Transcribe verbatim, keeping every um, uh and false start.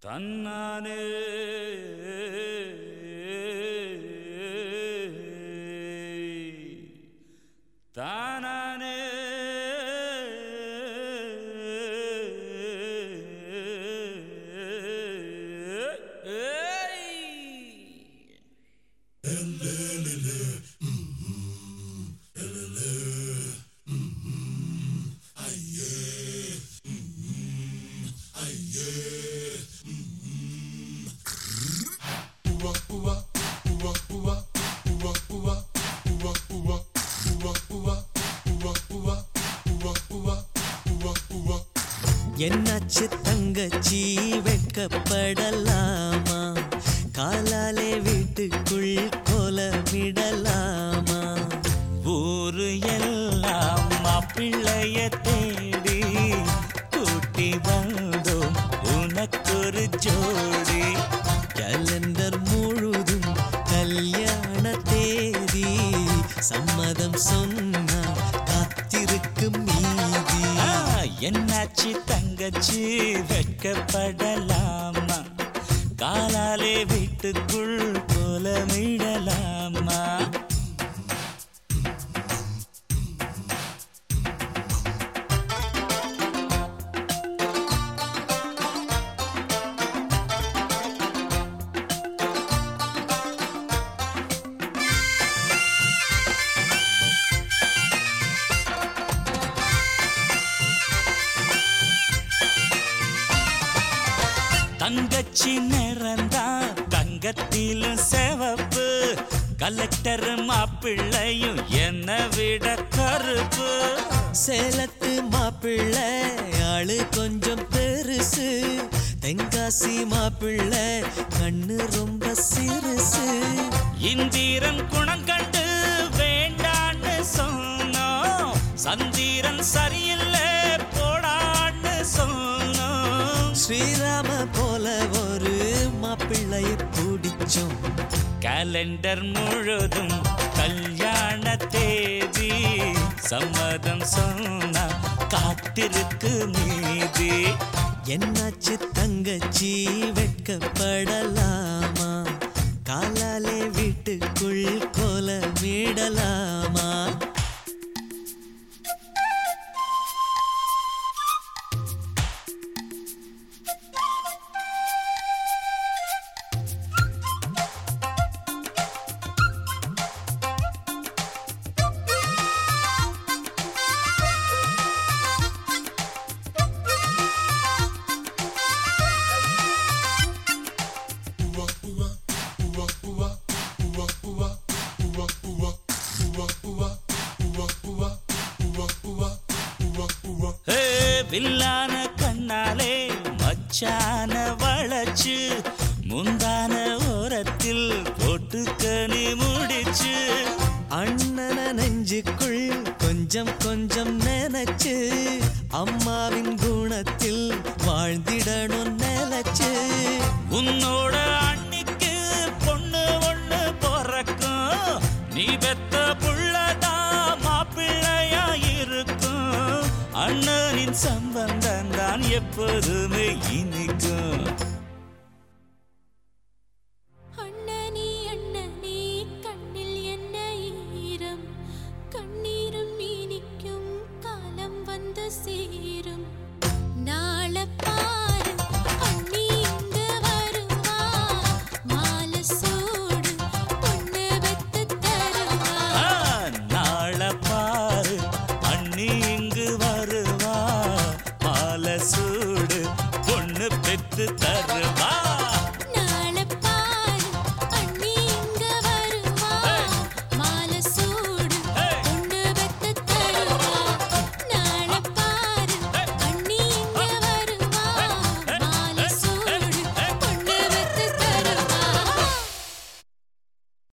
தன்னானே தானானே என்னாச்சு தங்கச்சி வெட்கப்படலாமா? காலாலே வீட்டுக்குள் கோலமிடலாமா? ஊரு எல்லாம் மாப்பிள்ளைய தேடி கூட்டி வந்தோம் உனக்கொரு ஜோடி. கேலண்டர் முழுதும் கல்யாண தேதி, சம்மதம் சொன்னா காத்திருக்கு மீதி. என்னாச்சு தங்கச்சி வெட்கப்படலாமா? காலாலே வீட்டுக்குள் கோலமிடலாமா? தங்கச்சி நிறந்தா தங்கத்திலும் செவப்பு, கலெக்டர் மாப்பிள்ளையும் என்ன விட கருப்பு. சேலத்து மாப்பிள்ளை ஆளு கொஞ்சம் பெருசு, தென்காசி மாப்பிள்ளை கண்ணு ரொம்ப சிறுசு. இந்திரன் குணம் கண்டு வேண்டான்னு சொன்னோம், சந்திரன் சரியில்லை போடான்னு சொன்னோம். ஸ்ரீராம போல ஒரு மாப்பிள்ளைய பிடிச்சோம். கேலண்டர் முழுதும் கல்யாண தேதி, சம்மதம் சொன்னா காத்திருக்கு மீதி. என்னாச்சு தங்கச்சி வெட்கப்படலாமா? காலாலே வீட்டுக்குள் கோலமிடலாமா? வில்லான கண்ணாலே மச்சான வளைச்சு, முந்தான ஓரத்தில் போட்டுக்கனி முடிச்சு. அண்ணன நெஞ்சுக்குள் கொஞ்சம் கொஞ்சம் நினைச்சு, அம்மாவின் குணத்தில் வாழ்ந்திடணும் நினைச்சு. உன்னோட அன்னிக்கு பொண்ணு ஒண்ணு பிறக்கும், நீ பெத்த புள்ளதான் மாப்பிள்ளையா இருக்கும். அண்ணனின் சம்பந்தம் தான் எப்போதுமே இனிக்கும்.